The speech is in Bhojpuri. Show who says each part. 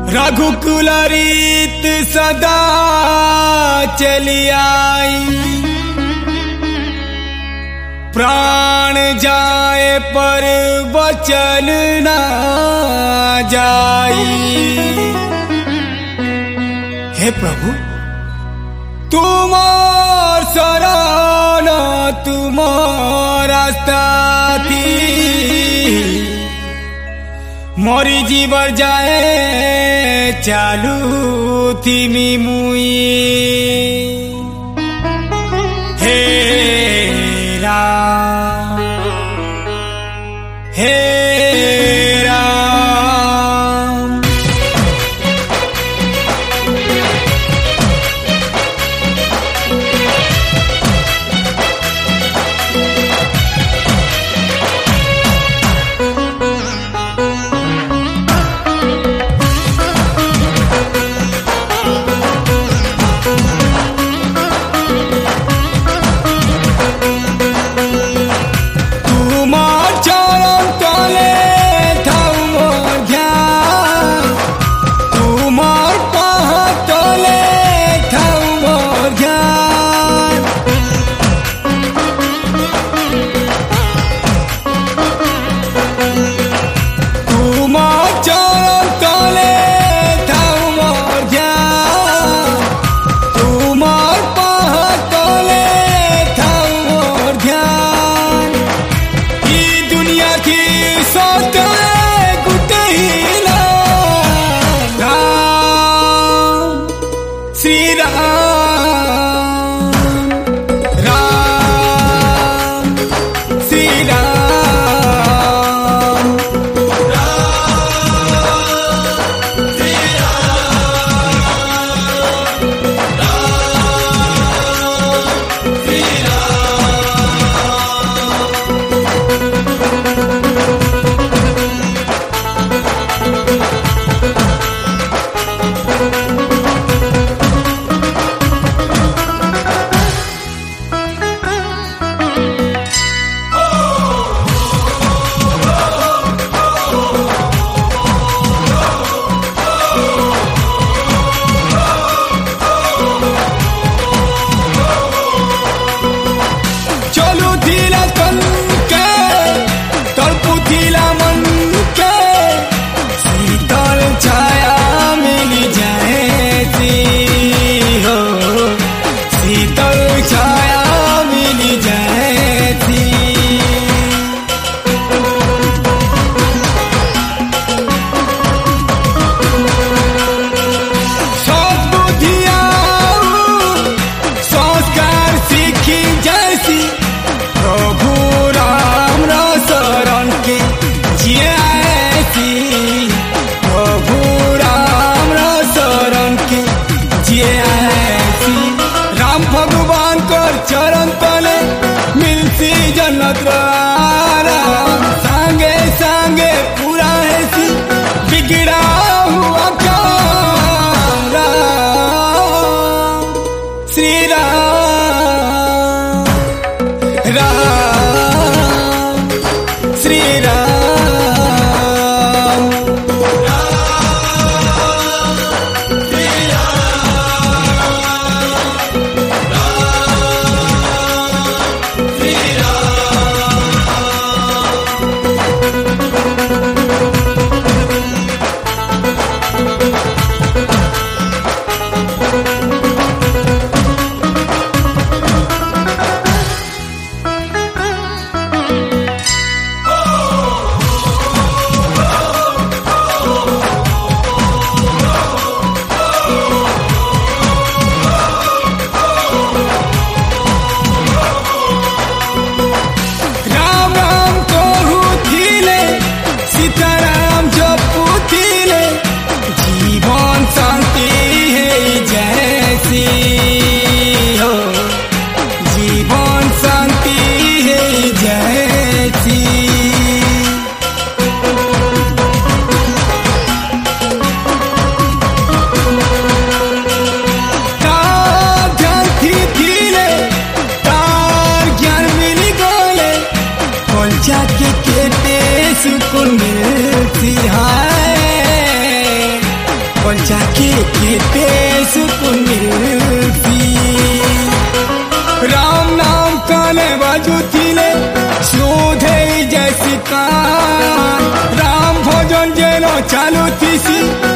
Speaker 1: रघुकुल रीत सदा चली आई, प्राण जाए पर वचन न जाई। हे प्रभु तुमार शरण तुमार रास्ता थी, मोरी जीवर जाए चालू थी मुई। हे राम हे राम, सांगे सांगे पूरा है सी बिगड़ा हुआ काम। श्री राम राम श्री राम राम जाके केते सुकून मिलती। राम नाम काने बाजू थीले शोधे जैसी कान, राम भोजन जेनो चालू थीसी